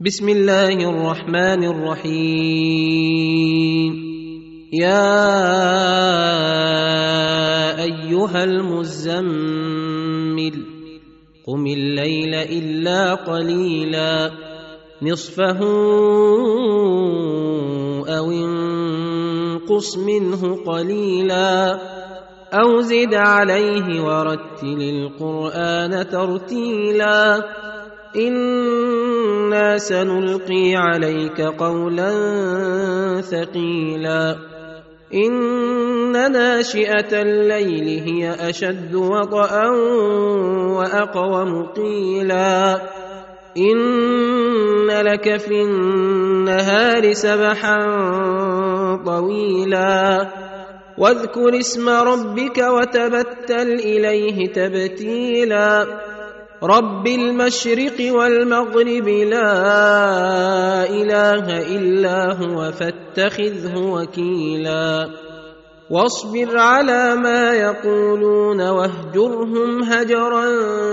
بسم الله الرحمن الرحيم. يا أيها المزمل قم الليل إلا قليلا نصفه أو انقص منه قليلا أو زد عليه ورتل القرآن ترتيلا إنا سنلقي عليك قولا ثقيلا إن ناشئة الليل هي أشد وطئا وأقوم قيلا إن لك في النهار سبحا طويلا واذكر اسم ربك وتبتل إليه تبتيلا رب المشرق والمغرب لا إله إلا هو فاتخذه وكيلا واصبر على ما يقولون واهجرهم هجرا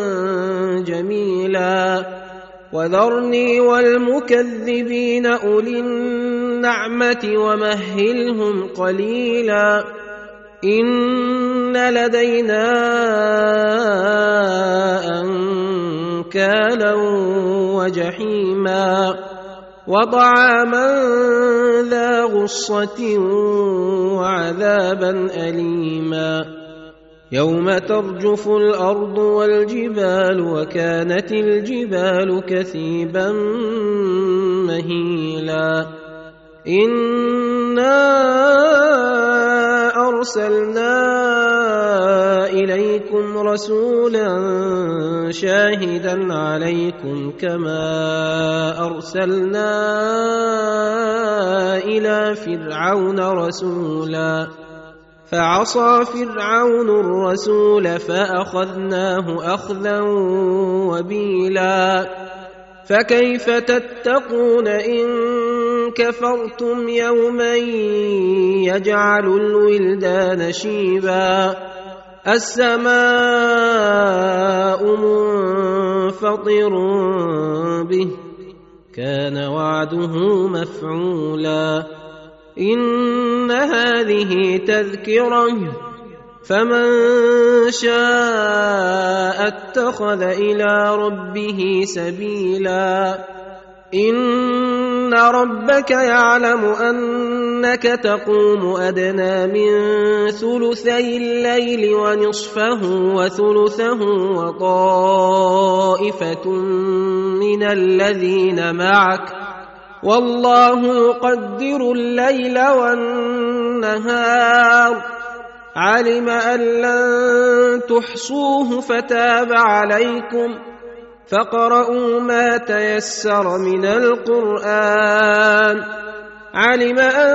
جميلا وذرني والمكذبين أولي النعمة ومهلهم قليلا إن لدينا أنكالا وجحيما وطعاما ذا غصة وعذابا أليما يوم ترجف الأرض والجبال وكانت الجبال كثيبا مهيلا إنا أرسلنا إليكم رسولا شاهدا عليكم كما أرسلنا إلى فرعون رسولا فعصى فرعون الرسول فأخذناه أخذا وبيلا فكيف تتقون إن كفرتم يوما يجعل الولدان شيبا السماء منفطر به كان وعده مفعولا إن هذه تذكرة فمن شاء اتخذ إلى ربه سبيلا إن ربك يعلم أنك تقوم أدنى من ثلثي الليل ونصفه وثلثه وطائفة من الذين معك والله يقدر الليل والنهار علم أن لن تحصوه فتاب عليكم فاقرؤوا ما تيسر من القرآن علم أن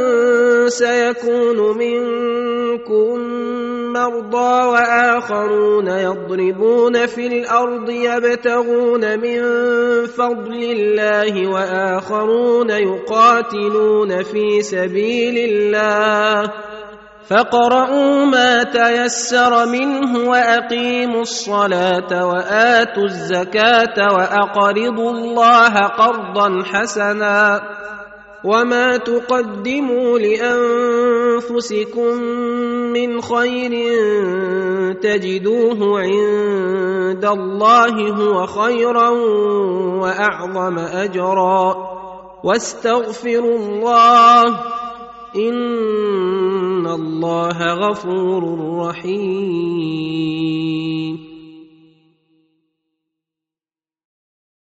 سيكون منكم مرضى وآخرون يضربون في الأرض يبتغون من فضل الله وآخرون يقاتلون في سبيل الله فاقرؤوا ما تيسر منه وأقيموا الصلاة وآتوا الزكاة وأقرضوا الله قرضا حسنا وما تقدموا لأنفسكم من خير تجدوه عند الله هو خيرا وأعظم أجرا واستغفروا الله إن الله غفور رحيم.